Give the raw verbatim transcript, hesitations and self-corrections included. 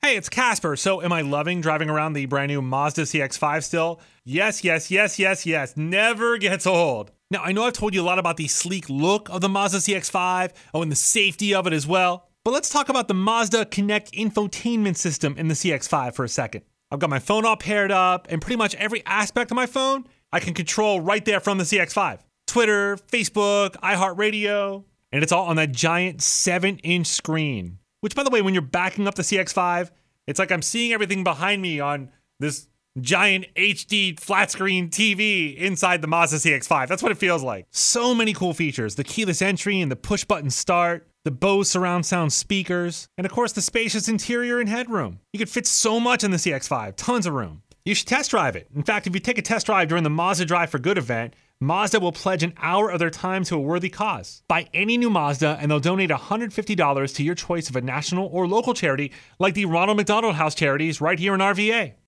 Hey, it's Casper. So am I loving driving around the brand new Mazda C X five still? Yes, yes, yes, yes, yes. Never gets old. Now, I know I've told you a lot about the sleek look of the Mazda C X five, oh, and the safety of it as well. But let's talk about the Mazda Connect infotainment system in the C X five for a second. I've got my phone all paired up, and pretty much every aspect of my phone I can control right there from the C X five. Twitter, Facebook, iHeartRadio, and it's all on that giant seven inch screen. Which, by the way, when you're backing up the C X five, it's like I'm seeing everything behind me on this giant H D flat screen T V inside the Mazda C X five. That's what it feels like. So many cool features. The keyless entry and the push button start, the Bose surround sound speakers, and of course the spacious interior and headroom. You could fit so much in the C X five, tons of room. You should test drive it. In fact, if you take a test drive during the Mazda Drive for Good event, Mazda will pledge an hour of their time to a worthy cause. Buy any new Mazda and they'll donate one hundred fifty dollars to your choice of a national or local charity like the Ronald McDonald House Charities right here in R V A.